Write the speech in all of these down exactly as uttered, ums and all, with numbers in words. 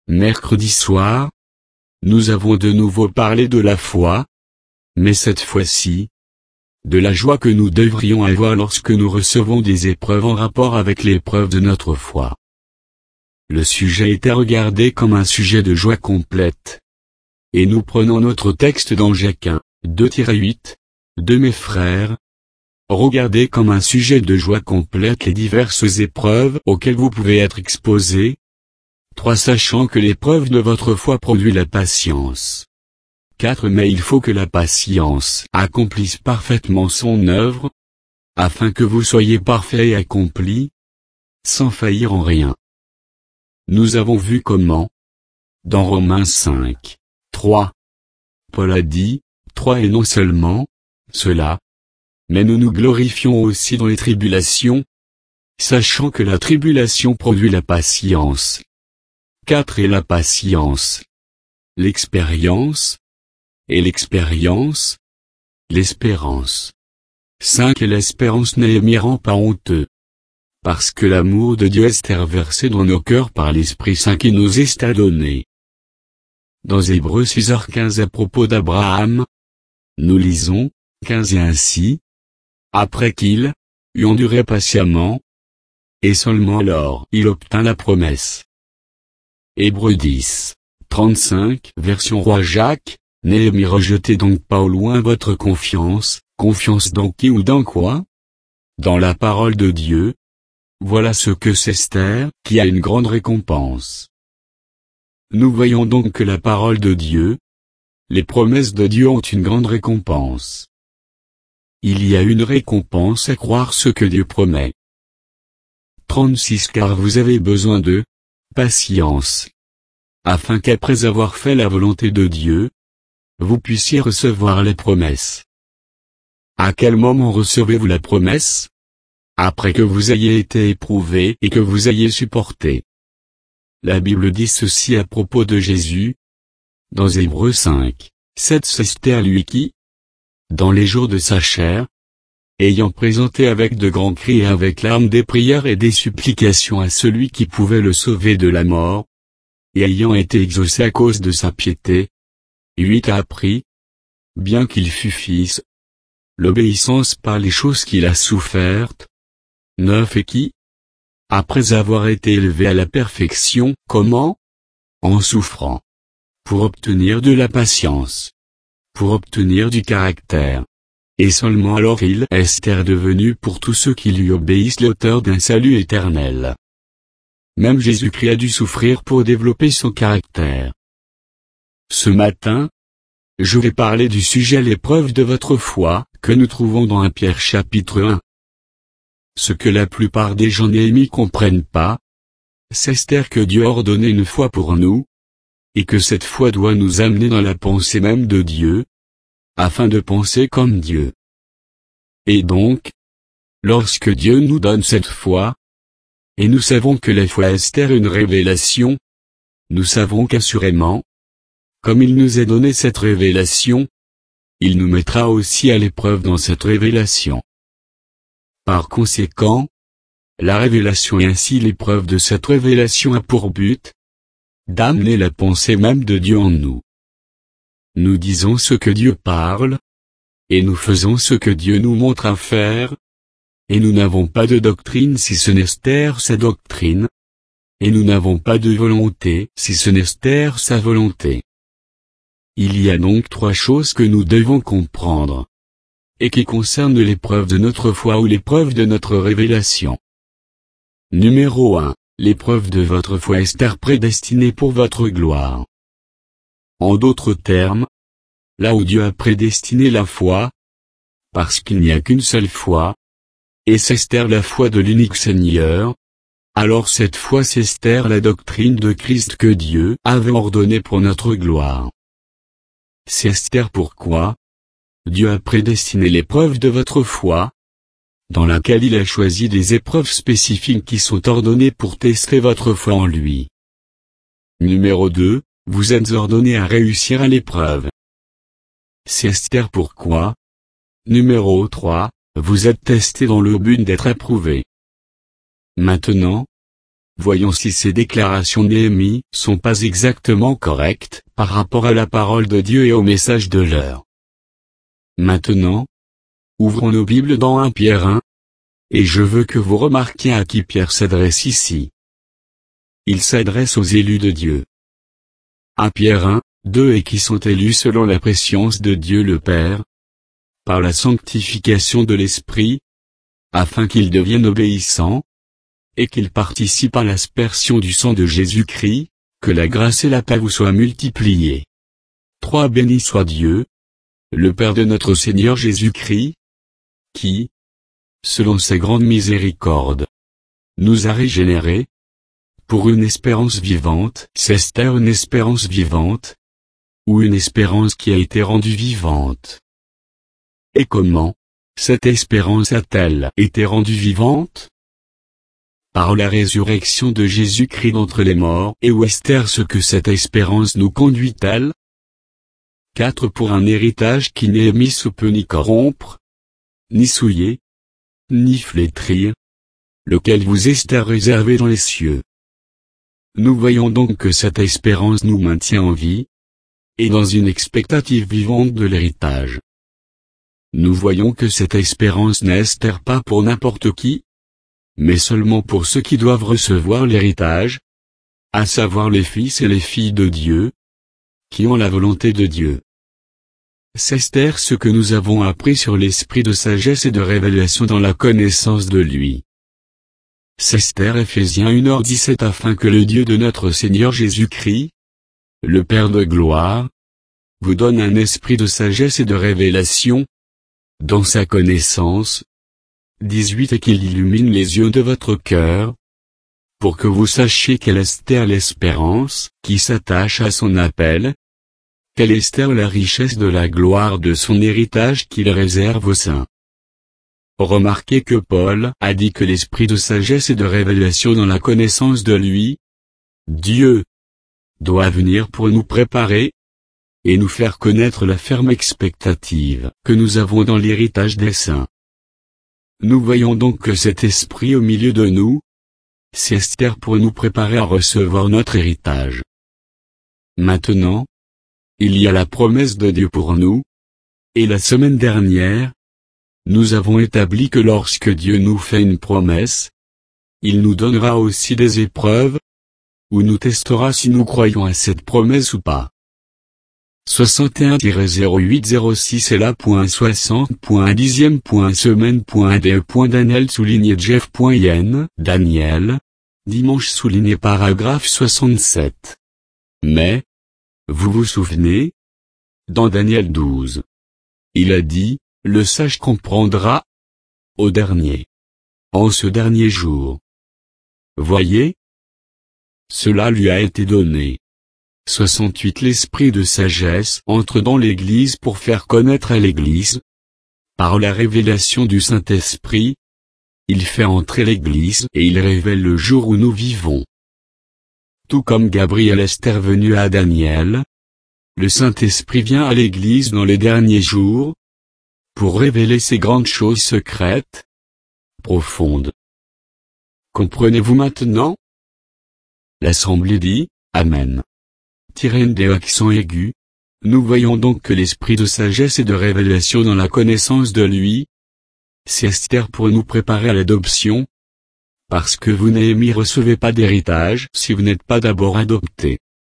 Mercredi soir, nous avons de nouveau parlé de la foi, mais cette fois-ci, de la joie que nous devrions avoir lorsque nous recevons des épreuves en rapport avec l'épreuve de notre foi. Le sujet était regardé comme un sujet de joie complète. Et nous prenons notre texte dans Jacques un, deux huit, de mes frères. Regardez comme un sujet de joie complète les diverses épreuves auxquelles vous pouvez être exposés. trois Sachant que l'épreuve de votre foi produit la patience. quatre Mais il faut que la patience accomplisse parfaitement son œuvre, afin que vous soyez parfaits et accomplis, sans faillir en rien. Nous avons vu comment, dans Romains cinq, trois, Paul a dit, trois et non seulement, cela, mais nous nous glorifions aussi dans les tribulations, sachant que la tribulation produit la patience. quatre Et la patience, l'expérience, et l'expérience, l'espérance. cinq Et l'espérance n'est mirant pas honteux. Parce que l'amour de Dieu est versé dans nos cœurs par l'Esprit Saint qui nous est donné. Dans Hébreux six quinze à propos d'Abraham, nous lisons, quinze et ainsi, après qu'il eut enduré patiemment, et seulement alors il obtint la promesse. Hébreux dix, trente-cinq Version Roi Jacques, Néhémie rejetez donc pas au loin votre confiance, confiance dans qui ou dans quoi? Dans la parole de Dieu. Voilà ce que c'est Esther, qui a une grande récompense. Nous voyons donc que la parole de Dieu, les promesses de Dieu ont une grande récompense. Il y a une récompense à croire ce que Dieu promet. trente-six Car vous avez besoin de patience, afin qu'après avoir fait la volonté de Dieu, vous puissiez recevoir les promesses. À quel moment recevez-vous la promesse? Après que vous ayez été éprouvé et que vous ayez supporté. La Bible dit ceci à propos de Jésus. Dans Hébreux cinq, sept C'est Esther lui qui, dans les jours de sa chair, ayant présenté avec de grands cris et avec larmes des prières et des supplications à celui qui pouvait le sauver de la mort, et ayant été exaucé à cause de sa piété, huit a appris, bien qu'il fût fils, l'obéissance par les choses qu'il a souffertes, neuf Et qui, après avoir été élevé à la perfection, comment? En souffrant. Pour obtenir de la patience. Pour obtenir du caractère. Et seulement alors il est devenu pour tous ceux qui lui obéissent l'auteur d'un salut éternel. Même Jésus-Christ a dû souffrir pour développer son caractère. Ce matin, je vais parler du sujet l'épreuve de votre foi, que nous trouvons dans un Pierre chapitre un. Ce que la plupart des gens Néhémie comprennent pas, c'est Esther que Dieu a ordonné une foi pour nous, et que cette foi doit nous amener dans la pensée même de Dieu, afin de penser comme Dieu. Et donc, lorsque Dieu nous donne cette foi, et nous savons que la foi Esther est une révélation, nous savons qu'assurément, comme il nous a donné cette révélation, il nous mettra aussi à l'épreuve dans cette révélation. Par conséquent, la révélation et ainsi l'épreuve de cette révélation a pour but d'amener la pensée même de Dieu en nous. Nous disons ce que Dieu parle, et nous faisons ce que Dieu nous montre à faire, et nous n'avons pas de doctrine si ce n'est Esther sa doctrine, et nous n'avons pas de volonté si ce n'est Esther sa volonté. Il y a donc trois choses que nous devons comprendre, et qui concernent l'épreuve de notre foi ou l'épreuve de notre révélation. Numéro un. L'épreuve de votre foi Esther prédestinée pour votre gloire. En d'autres termes, là où Dieu a prédestiné la foi, parce qu'il n'y a qu'une seule foi, et c'est Esther la foi de l'unique Seigneur, alors cette foi c'est Esther la doctrine de Christ que Dieu avait ordonnée pour notre gloire. C'est Esther pourquoi Dieu a prédestiné l'épreuve de votre foi, dans laquelle il a choisi des épreuves spécifiques qui sont ordonnées pour tester votre foi en lui. Numéro deux, vous êtes ordonné à réussir à l'épreuve. C'est Esther pourquoi. Numéro trois, vous êtes testé dans le but d'être approuvé. Maintenant, Voyons si ces déclarations de Néhémie sont pas exactement correctes par rapport à la parole de Dieu et au message de l'heure. Maintenant, ouvrons nos Bibles dans un Pierre un, et je veux que vous remarquiez à qui Pierre s'adresse ici. Il s'adresse aux élus de Dieu. un Pierre un, deux et qui sont élus selon la préscience de Dieu le Père, par la sanctification de l'Esprit, afin qu'ils deviennent obéissants, et qu'ils participent à l'aspersion du sang de Jésus-Christ, que la grâce et la paix vous soient multipliées. trois Béni soit Dieu, le Père de notre Seigneur Jésus-Christ, qui, selon sa grande miséricorde, nous a régénérés, pour une espérance vivante, c'est-à-dire une espérance vivante, ou une espérance qui a été rendue vivante. Et comment, cette espérance a-t-elle été rendue vivante? Par la résurrection de Jésus-Christ d'entre les morts. Et où est ce que cette espérance nous conduit-elle? quatre Pour un héritage qui n'est mis sous peut ni corrompre, ni souiller, ni flétrir, lequel vous est réservé dans les cieux. Nous voyons donc que cette espérance nous maintient en vie, et dans une expectative vivante de l'héritage. Nous voyons que cette espérance n'est pas pour n'importe qui, mais seulement pour ceux qui doivent recevoir l'héritage, à savoir les fils et les filles de Dieu, qui ont la volonté de Dieu. C'est ce que nous avons appris sur l'esprit de sagesse et de révélation dans la connaissance de lui. C'est Ephésiens un heure dix-sept afin que le Dieu de notre Seigneur Jésus-Christ, le Père de gloire, vous donne un esprit de sagesse et de révélation, dans sa connaissance, dix-huit et qu'il illumine les yeux de votre cœur, pour que vous sachiez quelle est l'espérance qui s'attache à son appel, quelle est la richesse de la gloire de son héritage qu'il réserve aux saints. Remarquez que Paul a dit que l'esprit de sagesse et de révélation dans la connaissance de lui, Dieu, doit venir pour nous préparer, et nous faire connaître la ferme expectative que nous avons dans l'héritage des saints. Nous voyons donc que cet esprit au milieu de nous, c'est pour nous préparer à recevoir notre héritage. Maintenant, il y a la promesse de Dieu pour nous, et la semaine dernière, nous avons établi que lorsque Dieu nous fait une promesse, il nous donnera aussi des épreuves, ou nous testera si nous croyons à cette promesse ou pas. soixante et un zéro huit zéro six est là. soixante dixième semaine. D. Daniel souligné Jeff.yen, Daniel, dimanche souligné paragraphe soixante-sept. Mais, vous vous souvenez? Dans Daniel douze. Il a dit, le sage comprendra, au dernier. En ce dernier jour. Voyez? Cela lui a été donné. soixante-huit L'esprit de sagesse entre dans l'Église pour faire connaître à l'Église. Par la révélation du Saint-Esprit, il fait entrer l'Église et il révèle le jour où nous vivons. Tout comme Gabriel est venu à Daniel, le Saint-Esprit vient à l'Église dans les derniers jours, pour révéler ces grandes choses secrètes, profondes. Comprenez-vous maintenant? L'Assemblée dit, Amen. Tiré des accents aigus, nous voyons donc que l'esprit de sagesse et de révélation dans la connaissance de lui, c'est pour nous préparer à l'adoption, parce que vous Néhémie recevez pas d'héritage si vous n'êtes pas d'abord adopté.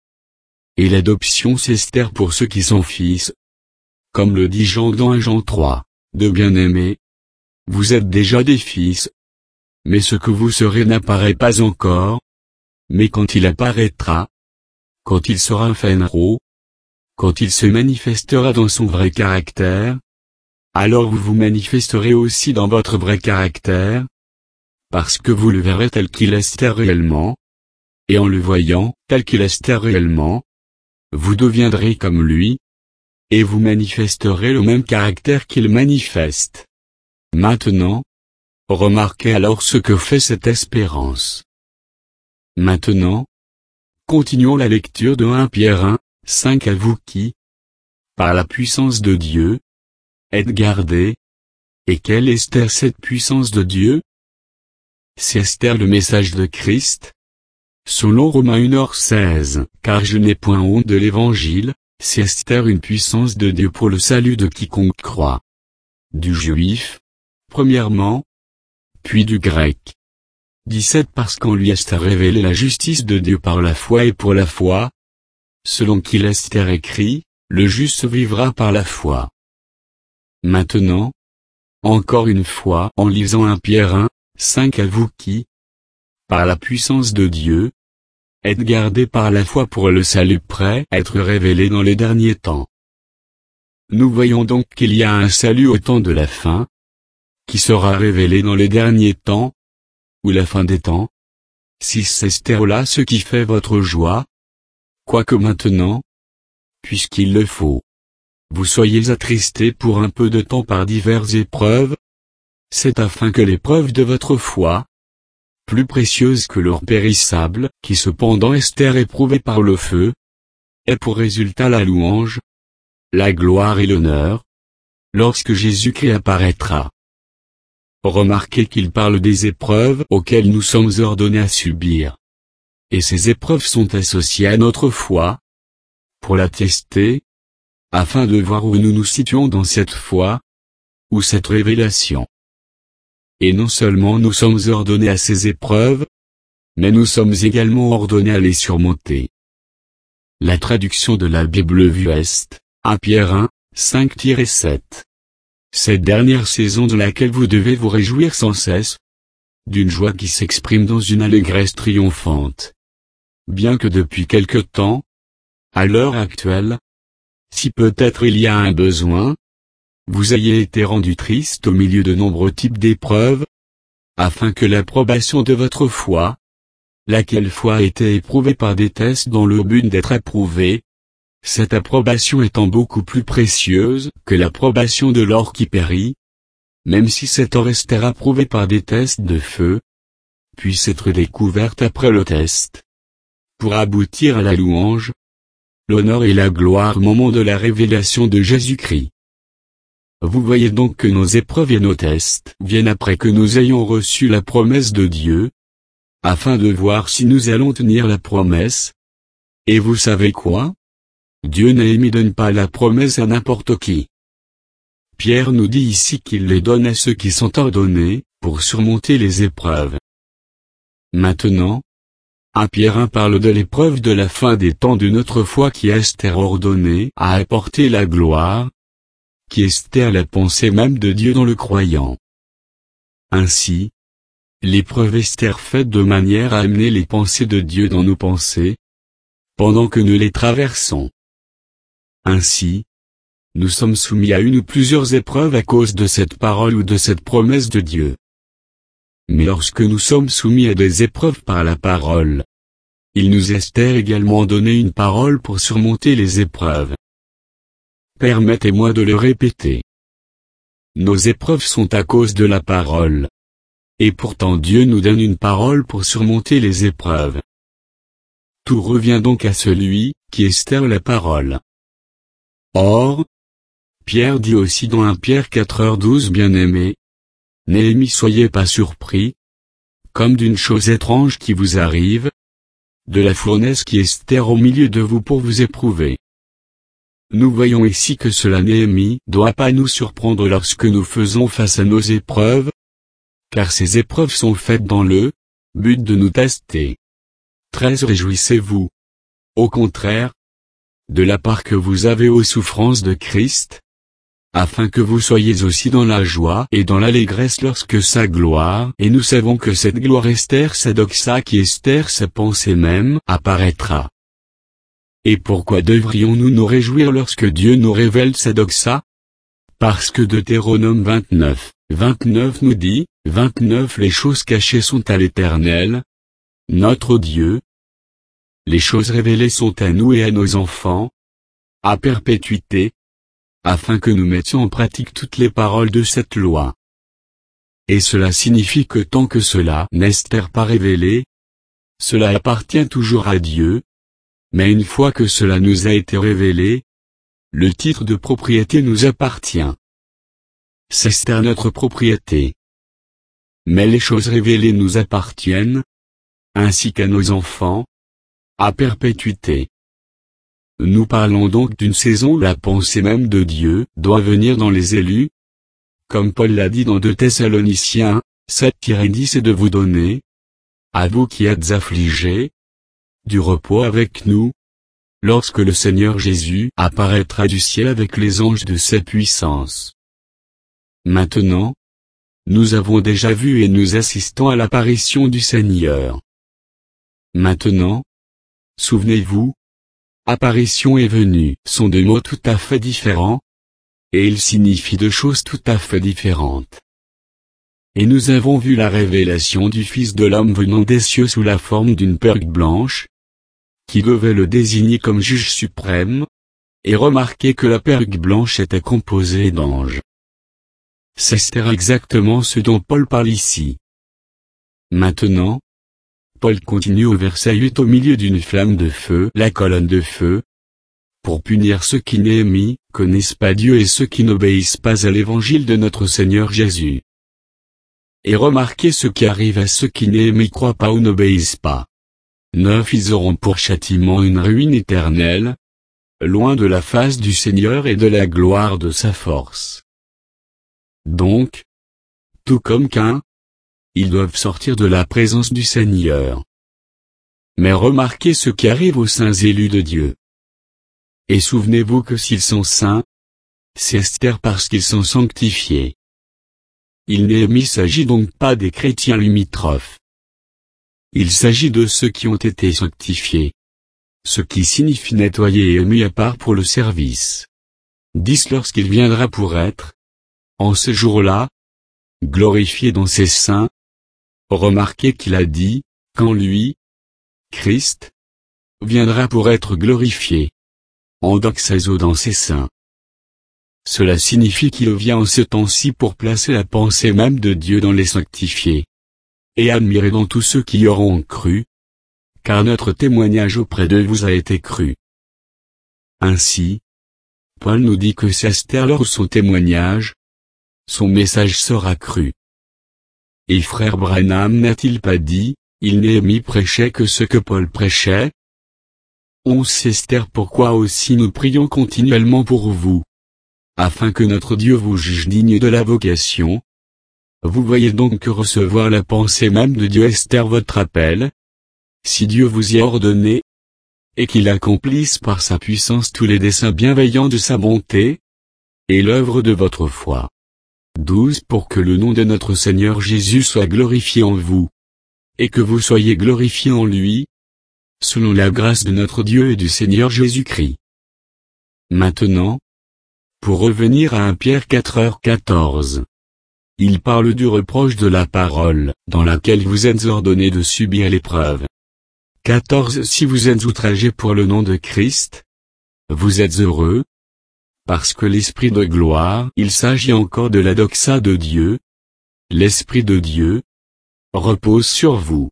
Et l'adoption c'est pour ceux qui sont fils. Comme le dit Jean dans un Jean trois, de bien-aimés, vous êtes déjà des fils. Mais ce que vous serez n'apparaît pas encore, mais quand il apparaîtra, quand il sera Phénaro, quand il se manifestera dans son vrai caractère, alors vous vous manifesterez aussi dans votre vrai caractère, parce que vous le verrez tel qu'il est réellement, et en le voyant tel qu'il est réellement, vous deviendrez comme lui, et vous manifesterez le même caractère qu'il manifeste. Maintenant, remarquez alors ce que fait cette espérance. Maintenant, continuons la lecture de un Pierre un, cinq à vous qui, par la puissance de Dieu, êtes gardés. Et quelle est cette puissance de Dieu? C'est le message de Christ, Selon Romains une heure seize, car je n'ai point honte de l'évangile, c'est Esther une puissance de Dieu pour le salut de quiconque croit. Du juif, premièrement, puis du grec. dix-sept Parce qu'en lui est révélé la justice de Dieu par la foi et pour la foi, selon qu'il Esther écrit, le juste vivra par la foi. Maintenant, encore une fois en lisant un Pierre un, cinq à vous qui, par la puissance de Dieu, êtes gardés par la foi pour le salut prêt à être révélé dans les derniers temps. Nous voyons donc qu'il y a un salut au temps de la fin, qui sera révélé dans les derniers temps, ou la fin des temps. Si c'est Esther-là ce qui fait votre joie, quoique maintenant, puisqu'il le faut, vous soyez attristés pour un peu de temps par diverses épreuves, c'est afin que l'épreuve de votre foi, plus précieuse que l'or périssable, qui cependant Esther éprouvée par le feu, ait pour résultat la louange, la gloire et l'honneur, lorsque Jésus-Christ apparaîtra. Remarquez qu'il parle des épreuves auxquelles nous sommes ordonnés à subir. Et ces épreuves sont associées à notre foi, pour la tester, afin de voir où nous nous situons dans cette foi, ou cette révélation. Et non seulement nous sommes ordonnés à ces épreuves, mais nous sommes également ordonnés à les surmonter. La traduction de la Bible vue est, un Pierre un, cinq à sept. Cette dernière saison de laquelle vous devez vous réjouir sans cesse, d'une joie qui s'exprime dans une allégresse triomphante. Bien que depuis quelque temps, à l'heure actuelle, si peut-être il y a un besoin, vous ayez été rendu triste au milieu de nombreux types d'épreuves, afin que l'approbation de votre foi, laquelle foi a été éprouvée par des tests dans le but d'être approuvée, cette approbation étant beaucoup plus précieuse que l'approbation de l'or qui périt, même si cet or est approuvé par des tests de feu, puisse être découverte après le test, pour aboutir à la louange, l'honneur et la gloire au moment de la révélation de Jésus-Christ. Vous voyez donc que nos épreuves et nos tests viennent après que nous ayons reçu la promesse de Dieu, afin de voir si nous allons tenir la promesse. Et vous savez quoi? Dieu ne donne pas la promesse à n'importe qui. Pierre nous dit ici qu'il les donne à ceux qui sont ordonnés, pour surmonter les épreuves. Maintenant, un Pierre un parle de l'épreuve de la fin des temps de notre foi qui est ordonnée à apporter la gloire, qui est la pensée même de Dieu dans le croyant. Ainsi, l'épreuve est faite de manière à amener les pensées de Dieu dans nos pensées, pendant que nous les traversons. Ainsi, nous sommes soumis à une ou plusieurs épreuves à cause de cette parole ou de cette promesse de Dieu. Mais lorsque nous sommes soumis à des épreuves par la parole, il nous est également donné une parole pour surmonter les épreuves. Permettez-moi de le répéter. Nos épreuves sont à cause de la parole. Et pourtant Dieu nous donne une parole pour surmonter les épreuves. Tout revient donc à celui qui est la parole. Or, Pierre dit aussi dans un Pierre quatre heures douze bien-aimés, n'ayez soyez pas surpris, comme d'une chose étrange qui vous arrive, de la fournaise qui est au milieu de vous pour vous éprouver. Nous voyons ici que cela ne doit pas nous surprendre lorsque nous faisons face à nos épreuves, car ces épreuves sont faites dans le but de nous tester. treize Réjouissez-vous. Au contraire, de la part que vous avez aux souffrances de Christ, afin que vous soyez aussi dans la joie et dans l'allégresse lorsque sa gloire, et nous savons que cette gloire Esther sa doxa qui Esther sa pensée même, apparaîtra. Et pourquoi devrions-nous nous réjouir lorsque Dieu nous révèle sa doxa? Parce que Deutéronome vingt-neuf, vingt-neuf nous dit, vingt-neuf Les choses cachées sont à l'Éternel, notre Dieu. Les choses révélées sont à nous et à nos enfants, à perpétuité, afin que nous mettions en pratique toutes les paroles de cette loi. Et cela signifie que tant que cela n'est pas révélé, cela appartient toujours à Dieu, mais une fois que cela nous a été révélé, le titre de propriété nous appartient. C'est notre propriété. Mais les choses révélées nous appartiennent, ainsi qu'à nos enfants, à perpétuité. Nous parlons donc d'une saison où la pensée même de Dieu doit venir dans les élus, comme Paul l'a dit dans deux Thessaloniciens, sept dix, et de vous donner, à vous qui êtes affligés, du repos avec nous, lorsque le Seigneur Jésus apparaîtra du ciel avec les anges de sa puissance. Maintenant, nous avons déjà vu et nous assistons à l'apparition du Seigneur. Maintenant, souvenez-vous, apparition et venue sont deux mots tout à fait différents, et ils signifient deux choses tout à fait différentes. Et nous avons vu la révélation du Fils de l'homme venant des cieux sous la forme d'une perruque blanche, qui devait le désigner comme juge suprême, et remarquez que la perruque blanche était composée d'anges. C'est exactement ce dont Paul parle ici. Maintenant, Paul continue au verset huit au milieu d'une flamme de feu, la colonne de feu, pour punir ceux qui Néhémie connaissent pas Dieu et ceux qui n'obéissent pas à l'évangile de notre Seigneur Jésus. Et remarquez ce qui arrive à ceux qui Néhémie croient pas ou n'obéissent pas. Neuf, ils auront pour châtiment une ruine éternelle, loin de la face du Seigneur et de la gloire de sa force. Donc, tout comme Caïn, ils doivent sortir de la présence du Seigneur. Mais remarquez ce qui arrive aux saints élus de Dieu. Et souvenez-vous que s'ils sont saints, c'est Esther parce qu'ils sont sanctifiés. Il ne s'agit donc pas des chrétiens limitrophes. Il s'agit de ceux qui ont été sanctifiés. Ce qui signifie nettoyer et mis à part pour le service. dix Lorsqu'il viendra pour être, en ce jour-là, glorifié dans ses saints. Remarquez qu'il a dit, quand lui, Christ, viendra pour être glorifié. En doxazo dans ses saints. Cela signifie qu'il vient en ce temps-ci pour placer la pensée même de Dieu dans les sanctifiés. Et admirer dans tous ceux qui y auront cru. Car notre témoignage auprès d'eux vous a été cru. Ainsi, Paul nous dit que c'est Esther lors de son témoignage, son message sera cru. Et frère Branham n'a-t-il pas dit, il Néhémie prêchait que ce que Paul prêchait? onze Esther pourquoi aussi nous prions continuellement pour vous, afin que notre Dieu vous juge digne de la vocation. Vous voyez donc que recevoir la pensée même de Dieu Esther votre appel, si Dieu vous y a ordonné, et qu'il accomplisse par sa puissance tous les desseins bienveillants de sa bonté, et l'œuvre de votre foi. douze Pour que le nom de notre Seigneur Jésus soit glorifié en vous, et que vous soyez glorifiés en lui, selon la grâce de notre Dieu et du Seigneur Jésus-Christ. Maintenant, pour revenir à premier Pierre quatre heures quatorze. Il parle du reproche de la parole, dans laquelle vous êtes ordonnés de subir l'épreuve. quatorze Si vous êtes outragés pour le nom de Christ, vous êtes heureux, parce que l'Esprit de gloire, il s'agit encore de la doxa de Dieu, l'Esprit de Dieu, repose sur vous.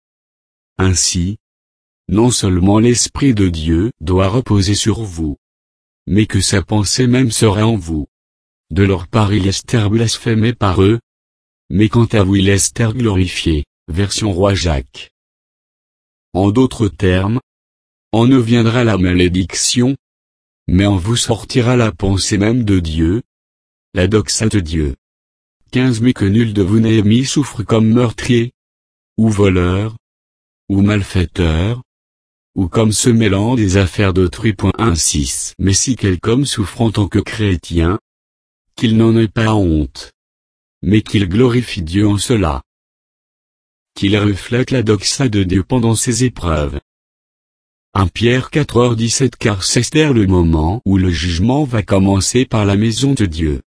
Ainsi, non seulement l'Esprit de Dieu doit reposer sur vous, mais que sa pensée même serait en vous. De leur part il est blasphémé par eux, mais quant à vous il est glorifié, version Roi Jacques. En d'autres termes, en eux viendra la malédiction, mais en vous sortira la pensée même de Dieu, la doxa de Dieu. quinze Mais que nul de vous Néhémie souffre comme meurtrier, ou voleur, ou malfaiteur, ou comme se mêlant des affaires d'autrui. seize Mais si quelqu'un souffre en tant que chrétien, qu'il n'en ait pas honte, mais qu'il glorifie Dieu en cela, qu'il reflète la doxa de Dieu pendant ses épreuves. premier Pierre quatre heures dix-sept Car c'est le moment où le jugement va commencer par la maison de Dieu.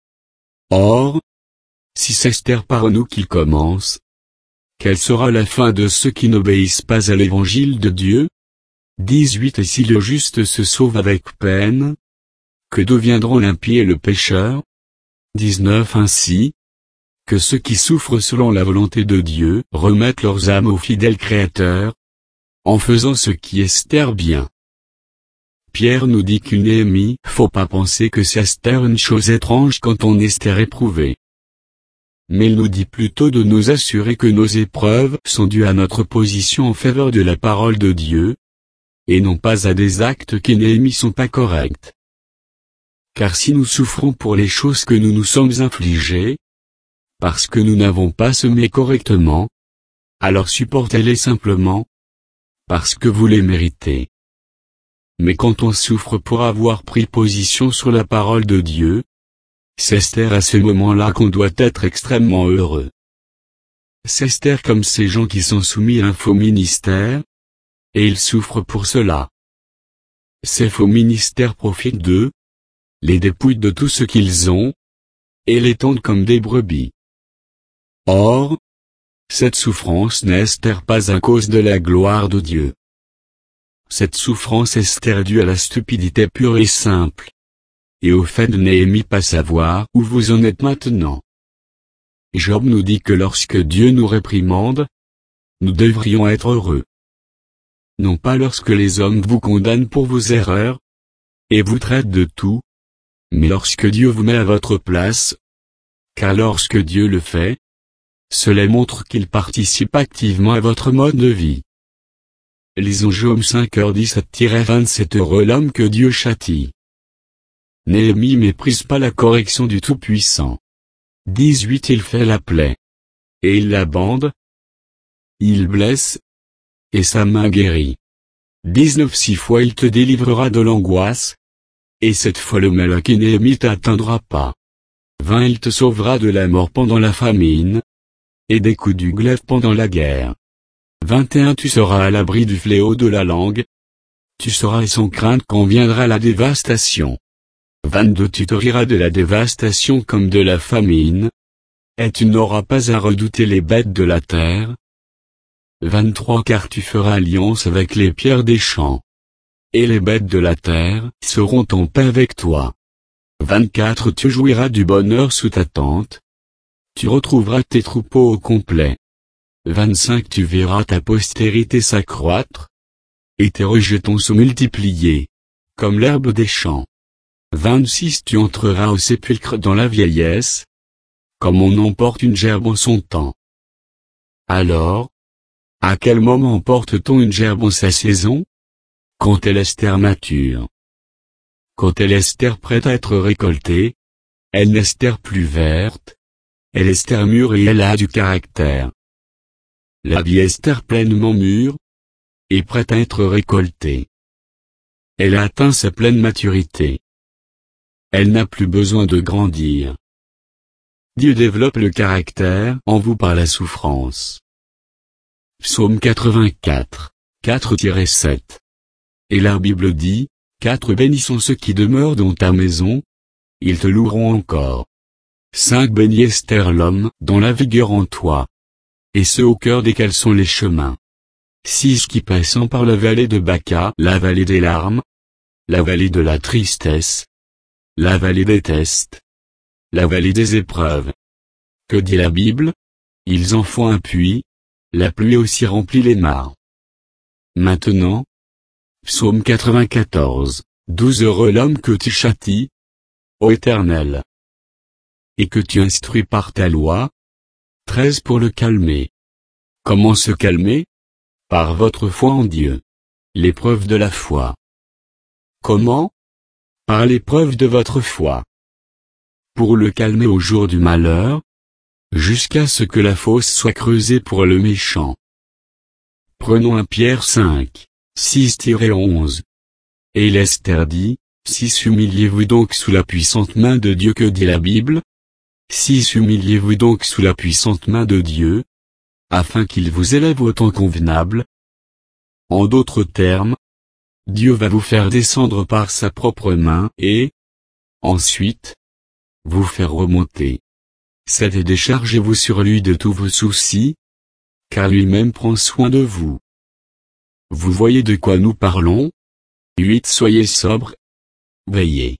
Or, si c'est par nous qu'il commence, quelle sera la fin de ceux qui n'obéissent pas à l'évangile de Dieu? dix-huit Et si le juste se sauve avec peine, que deviendront l'impie et le pécheur? dix-neuf Ainsi, que ceux qui souffrent selon la volonté de Dieu remettent leurs âmes au fidèle Créateur, en faisant ce qui est bien. Pierre nous dit qu'une Néhémie, faut pas penser que c'est une chose étrange quand on est éprouvé. mais il nous dit plutôt de nous assurer que nos épreuves sont dues à notre position en faveur de la parole de Dieu, et non pas à des actes qui Néhémie sont pas corrects. Car si nous souffrons pour les choses que nous nous sommes infligées, parce que nous n'avons pas semé correctement, alors supportez-les simplement, parce que vous les méritez. Mais quand on souffre pour avoir pris position sur la parole de Dieu, c'est à ce moment-là qu'on doit être extrêmement heureux. C'est comme ces gens qui sont soumis à un faux ministère, et ils souffrent pour cela. Ces faux ministères profitent d'eux, les dépouillent de tout ce qu'ils ont, et les tondent comme des brebis. Or, cette souffrance n'est pas à cause de la gloire de Dieu. Cette souffrance est due à la stupidité pure et simple, et au fait de Néhémie pas savoir où vous en êtes maintenant. Job nous dit que lorsque Dieu nous réprimande, nous devrions être heureux. Non pas lorsque les hommes vous condamnent pour vos erreurs, et vous traitent de tout, mais lorsque Dieu vous met à votre place, car lorsque Dieu le fait, cela montre qu'il participe activement à votre mode de vie. Lisons Job cinq heures dix-sept à vingt-sept. Heureux l'homme que Dieu châtie. Néhémie méprise pas la correction du Tout-Puissant. dix-huit Il fait la plaie, et il la bande. Il blesse, et sa main guérit. dix-neuf Six fois il te délivrera de l'angoisse, et cette fois le malheur et Néhémie t'atteindra pas. vingt Il te sauvera de la mort pendant la famine, et des coups du glaive pendant la guerre. vingt et un Tu seras à l'abri du fléau de la langue. Tu seras sans crainte quand viendra la dévastation. vingt-deux Tu te riras de la dévastation comme de la famine, et tu n'auras pas à redouter les bêtes de la terre. vingt-trois Car tu feras alliance avec les pierres des champs, et les bêtes de la terre seront en paix avec toi. vingt-quatre Tu jouiras du bonheur sous ta tente. Tu retrouveras tes troupeaux au complet. vingt-cinq Tu verras ta postérité s'accroître, et tes rejetons se multiplier, comme l'herbe des champs. vingt-six Tu entreras au sépulcre dans la vieillesse, comme on emporte une gerbe en son temps. Alors, à quel moment emporte-t-on une gerbe en sa saison? Quand elle est mature. Quand elle est prête à être récoltée, elle n'est plus verte, elle est mûre et elle a du caractère. La vie est pleinement mûre, et prête à être récoltée. Elle a atteint sa pleine maturité. Elle n'a plus besoin de grandir. Dieu développe le caractère en vous par la souffrance. Psaume quatre-vingt-quatre, quatre à sept. Et la Bible dit, quatre Bénis sont ceux qui demeurent dans ta maison, ils te loueront encore. cinq Béni Esther l'homme dont la vigueur en toi, et ceux au cœur desquels sont les chemins. six Qui passant par la vallée de Baca, la vallée des larmes, la vallée de la tristesse, la vallée des tests, la vallée des épreuves. Que dit la Bible? Ils en font un puits, la pluie aussi remplit les mares. Maintenant, Psaume quatre-vingt-quatorze, douze Heureux l'homme que tu châties, ô Éternel, et que tu instruis par ta loi. treize Pour le calmer. Comment se calmer? Par votre foi en Dieu. L'épreuve de la foi. Comment? Par l'épreuve de votre foi. Pour le calmer au jour du malheur, jusqu'à ce que la fosse soit creusée pour le méchant. Prenons un Pierre cinq, six à onze. Et l'Esther dit, six Humiliez-vous donc sous la puissante main de Dieu. Que dit la Bible? six Humiliez-vous donc sous la puissante main de Dieu, afin qu'il vous élève au temps convenable. En d'autres termes, Dieu va vous faire descendre par sa propre main et, ensuite, vous faire remonter. C'est et déchargez-vous sur lui de tous vos soucis, car lui-même prend soin de vous. Vous voyez de quoi nous parlons? huit Soyez sobre. Veillez.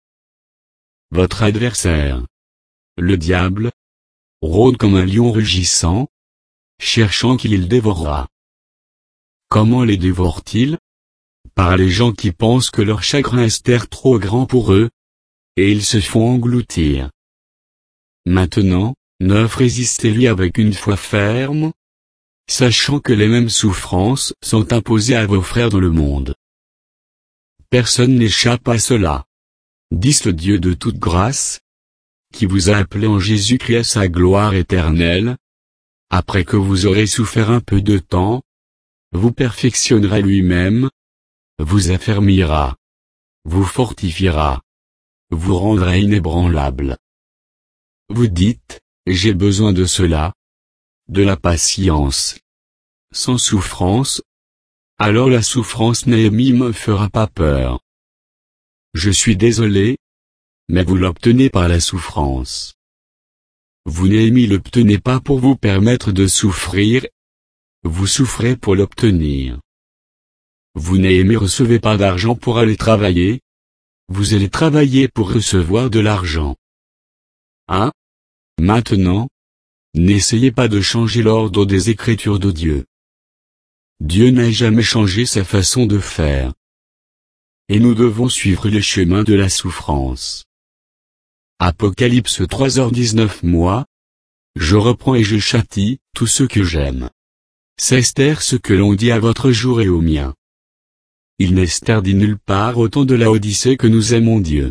Votre adversaire, le diable, rôde comme un lion rugissant, cherchant qui il dévorera. Comment les dévore-t-il? Par les gens qui pensent que leur chagrin est trop grand pour eux, et ils se font engloutir. Maintenant, neuf Résistez-lui avec une foi ferme, sachant que les mêmes souffrances sont imposées à vos frères dans le monde. Personne n'échappe à cela. dix Le Dieu de toute grâce, qui vous a appelé en Jésus-Christ à sa gloire éternelle, après que vous aurez souffert un peu de temps, vous perfectionnera lui-même, vous affermira, vous fortifiera, vous rendra inébranlable. Vous dites, j'ai besoin de cela, de la patience, sans souffrance, alors la souffrance Néhémie me fera pas peur. Je suis désolé, mais vous l'obtenez par la souffrance. Vous Néhémie l'obtenez pas pour vous permettre de souffrir, vous souffrez pour l'obtenir. Vous Néhémie recevez pas d'argent pour aller travailler, vous allez travailler pour recevoir de l'argent. Hein? Maintenant, n'essayez pas de changer l'ordre des Écritures de Dieu. Dieu n'a jamais changé sa façon de faire. Et nous devons suivre le chemin de la souffrance. Apocalypse trois heures dix-neuf Moi, je reprends et je châtie tous ceux que j'aime. C'est Esther ce que l'on dit à votre jour et au mien. Il n'Esther dit nulle part autant de la Odyssée que nous aimons Dieu.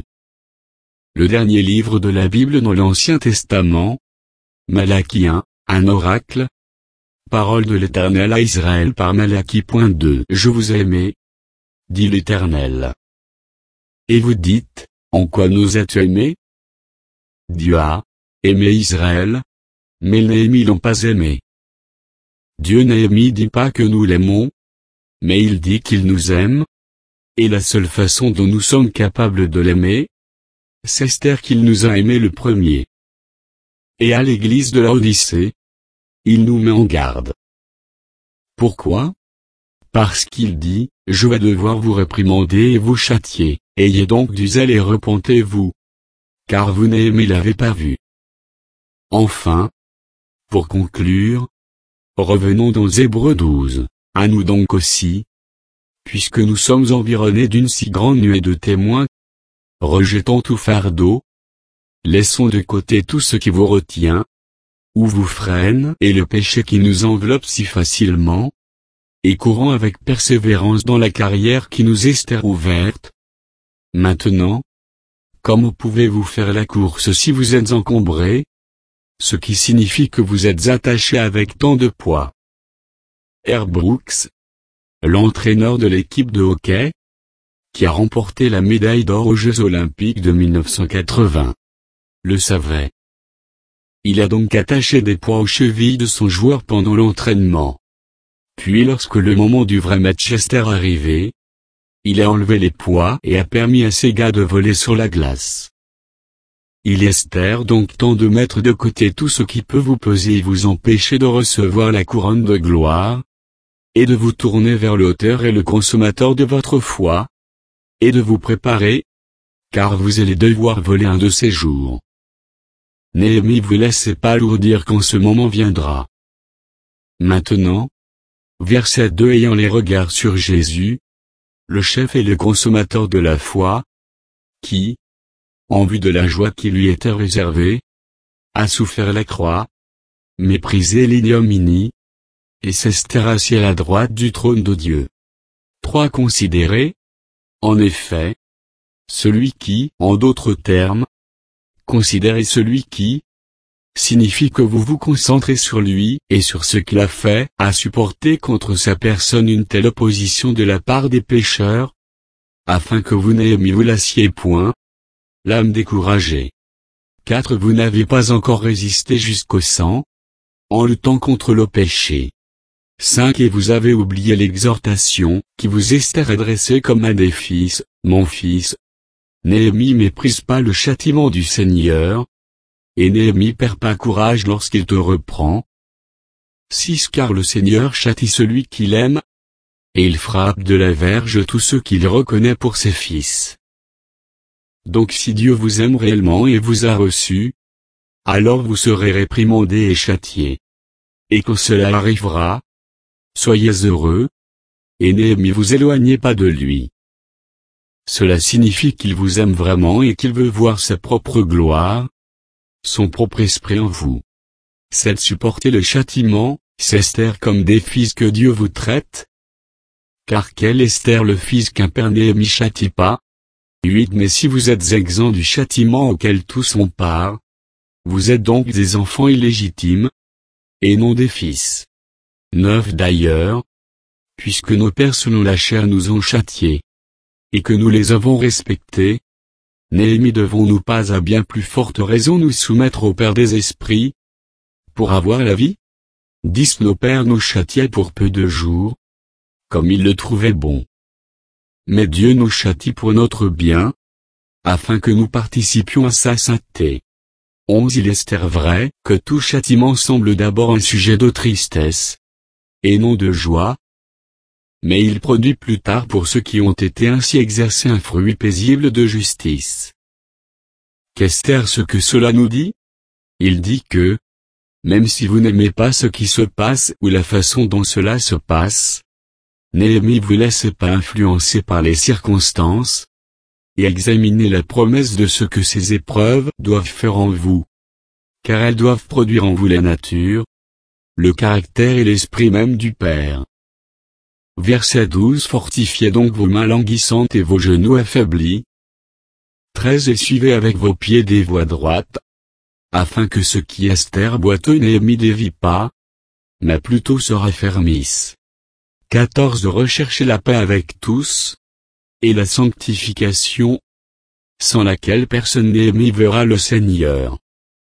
Le dernier livre de la Bible dans l'Ancien Testament, Malachie un, un oracle. Parole de l'Éternel à Israël par Malachie deux Je vous ai aimé, dit l'Éternel. Et vous dites, en quoi nous as-tu aimés? Dieu a aimé Israël, mais Néhémie l'ont pas aimé. Dieu Néhémie dit pas que nous l'aimons, mais il dit qu'il nous aime, et la seule façon dont nous sommes capables de l'aimer, c'est Esther qu'il nous a aimé le premier. Et à l'église de la Odyssée, il nous met en garde. Pourquoi? Parce qu'il dit, je vais devoir vous réprimander et vous châtier, ayez donc du zèle et repentez-vous. Car vous Néhémie l'avez pas vu. Enfin, pour conclure, revenons dans Hébreux douze, à nous donc aussi, puisque nous sommes environnés d'une si grande nuée de témoins, rejetons tout fardeau, laissons de côté tout ce qui vous retient, ou vous freine et le péché qui nous enveloppe si facilement, et courons avec persévérance dans la carrière qui nous est ouverte. Maintenant, comment pouvez-vous faire la course si vous êtes encombré? Ce qui signifie que vous êtes attaché avec tant de poids. Herb Brooks, l'entraîneur de l'équipe de hockey, qui a remporté la médaille d'or aux Jeux Olympiques de mille neuf cent quatre-vingts, le savait. Il a donc attaché des poids aux chevilles de son joueur pendant l'entraînement. Puis lorsque le moment du vrai match est arrivé, il a enlevé les poids et a permis à ses gars de voler sur la glace. Il est donc temps de mettre de côté tout ce qui peut vous peser et vous empêcher de recevoir la couronne de gloire, et de vous tourner vers l'auteur et le consommateur de votre foi, et de vous préparer, car vous allez devoir voler un de ces jours. Néhémie vous laissez pas alourdir quand ce moment viendra. Maintenant, verset deux ayant les regards sur Jésus, le chef et le consommateur de la foi, qui, en vue de la joie qui lui était réservée, a souffert la croix, méprisé l'ignominie, et s'est assis à la droite du trône de Dieu. trois Considérez, en effet, celui qui, en d'autres termes, considérez celui qui, signifie que vous vous concentrez sur lui et sur ce qu'il a fait, à supporter contre sa personne une telle opposition de la part des pécheurs, afin que vous n'ayez vous lassiez point, l'âme découragée. quatre Vous n'avez pas encore résisté jusqu'au sang, en luttant contre le péché. cinq Et vous avez oublié l'exhortation, qui vous est adressée comme à des fils, mon fils. Néhémie méprise pas le châtiment du Seigneur, et Néhémie perd pas courage lorsqu'il te reprend. six Car le Seigneur châtie celui qu'il aime, et il frappe de la verge tous ceux qu'il reconnaît pour ses fils. Donc si Dieu vous aime réellement et vous a reçu, alors vous serez réprimandés et châtiés. Et quand cela arrivera, soyez heureux, et Néhémie vous éloignez pas de lui. Cela signifie qu'il vous aime vraiment et qu'il veut voir sa propre gloire, son propre esprit en vous. c'est de supporter le châtiment, c'est Esther comme des fils que Dieu vous traite. Car quel Esther le fils qu'un père Néhémie châtie pas? huit Mais si vous êtes exempts du châtiment auquel tous ont part, vous êtes donc des enfants illégitimes, et non des fils. neuf D'ailleurs, puisque nos pères selon la chair nous ont châtiés, et que nous les avons respectés, Néhémie devons-nous pas à bien plus forte raison nous soumettre au Père des esprits, pour avoir la vie? dix Nos pères nous châtiaient pour peu de jours, comme ils le trouvaient bon. Mais Dieu nous châtie pour notre bien, afin que nous participions à sa sainteté. onze Il est vrai que tout châtiment semble d'abord un sujet de tristesse, et non de joie, mais il produit plus tard pour ceux qui ont été ainsi exercés un fruit paisible de justice. Qu'Esther ce que cela nous dit? Il dit que, même si vous n'aimez pas ce qui se passe ou la façon dont cela se passe, Néhémie vous laisse pas influencer par les circonstances, et examinez la promesse de ce que ces épreuves doivent faire en vous. Car elles doivent produire en vous la nature, le caractère et l'esprit même du Père. Verset douze Fortifiez donc vos mains languissantes et vos genoux affaiblis. treize Et suivez avec vos pieds des voies droites, afin que ce qui Esther boiteux Néhémie dévie pas, mais plutôt se raffermisse. quatorze Recherchez la paix avec tous, et la sanctification, sans laquelle personne Néhémie verra le Seigneur.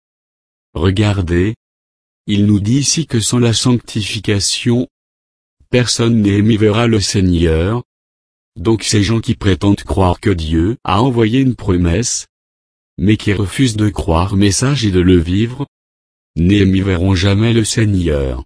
Regardez, il nous dit ici que sans la sanctification, personne Néhémie verra le Seigneur. Donc ces gens qui prétendent croire que Dieu a envoyé une promesse, mais qui refusent de croire au message et de le vivre, Néhémie verront jamais le Seigneur.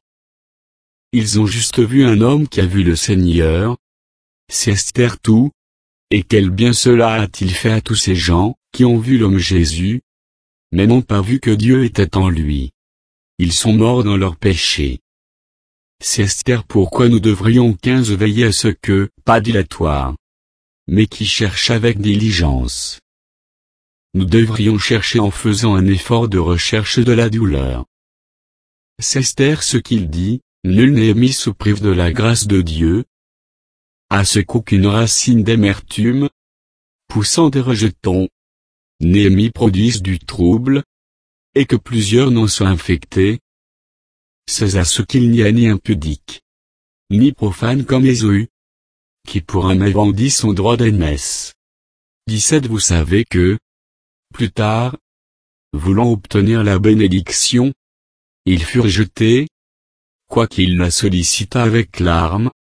Ils ont juste vu un homme qui a vu le Seigneur. C'est Esther tout. Et quel bien cela a-t-il fait à tous ces gens, qui ont vu l'homme Jésus, mais n'ont pas vu que Dieu était en lui. Ils sont morts dans leurs péchés. C'est Esther pourquoi nous devrions quinze veiller à ce que, pas dilatoire, mais qui cherche avec diligence. Nous devrions chercher en faisant un effort de recherche de la douleur. C'est Esther ce qu'il dit, nul n'est mis sous prive de la grâce de Dieu, à ce qu'aucune racine d'amertume, poussant des rejetons, Néhémie produise du trouble, et que plusieurs n'en soient infectés. C'est à ce qu'il n'y a ni impudique, ni profane comme Ésaü, qui pour un mai vendit son droit d'aînesse. dix-sept Vous savez que, plus tard, voulant obtenir la bénédiction, il fut rejeté, quoiqu'il la sollicita avec larmes,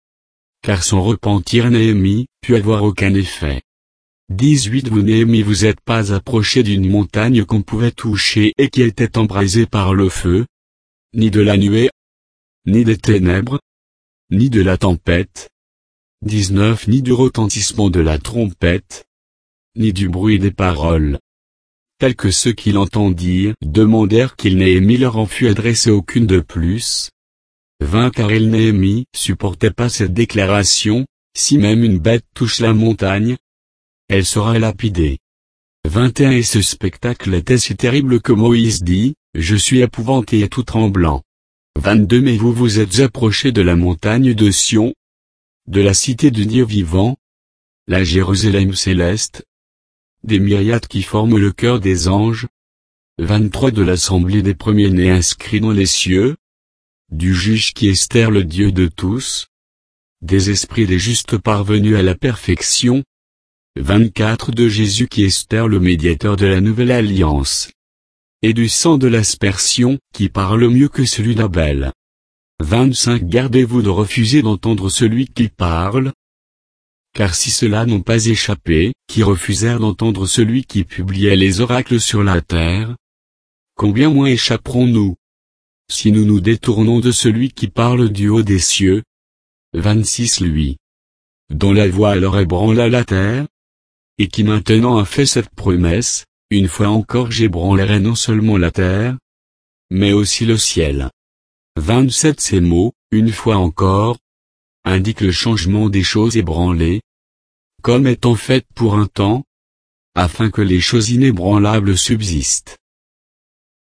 car son repentir Néhémie put avoir aucun effet. dix-huit Vous Néhémie vous êtes pas approché d'une montagne qu'on pouvait toucher et qui était embrasée par le feu, ni de la nuée, ni des ténèbres, ni de la tempête. dix-neuf Ni du retentissement de la trompette, ni du bruit des paroles, tels que ceux qui l'entendirent demandèrent qu'il Néhémie leur en fût adressé aucune de plus. vingt Car il Néhémie supportait pas cette déclaration, si même une bête touche la montagne, elle sera lapidée. vingt et un Et ce spectacle était si terrible que Moïse dit, je suis épouvanté et tout tremblant. vingt-deux Mais vous vous êtes approchés de la montagne de Sion, de la cité du Dieu vivant, la Jérusalem céleste, des myriades qui forment le cœur des anges, vingt-trois De l'assemblée des premiers-nés inscrits dans les cieux, du juge qui est Esther le Dieu de tous, des esprits des justes parvenus à la perfection, vingt-quatre De Jésus qui est Esther le médiateur de la nouvelle alliance, et du sang de l'aspersion qui parle mieux que celui d'Abel. vingt-cinq Gardez-vous de refuser d'entendre celui qui parle, car si ceux-là n'ont pas échappé, qui refusèrent d'entendre celui qui publiait les oracles sur la terre, combien moins échapperons-nous, si nous nous détournons de celui qui parle du haut des cieux. vingt-six Lui, dont la voix alors ébranla la terre, et qui maintenant a fait cette promesse, une fois encore j'ébranlerai non seulement la terre, mais aussi le ciel. vingt-sept Ces mots, une fois encore, indiquent le changement des choses ébranlées, comme étant faites pour un temps, afin que les choses inébranlables subsistent.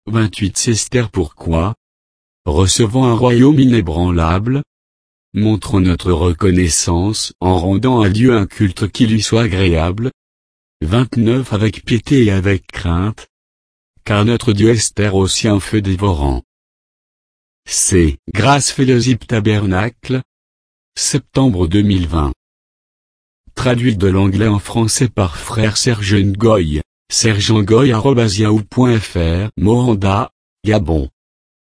vingt-huit Sester pourquoi? Recevant un royaume inébranlable. Montrons notre reconnaissance en rendant à Dieu un culte qui lui soit agréable. vingt-neuf Avec piété et avec crainte. Car notre Dieu est aussi un feu dévorant. C'est Grâce Fellowship Tabernacle. Septembre deux mille vingt. Traduit de l'anglais en français par frère Serge Ngoy, serge ngoy arobase yahoo point fr, Moanda, Gabon.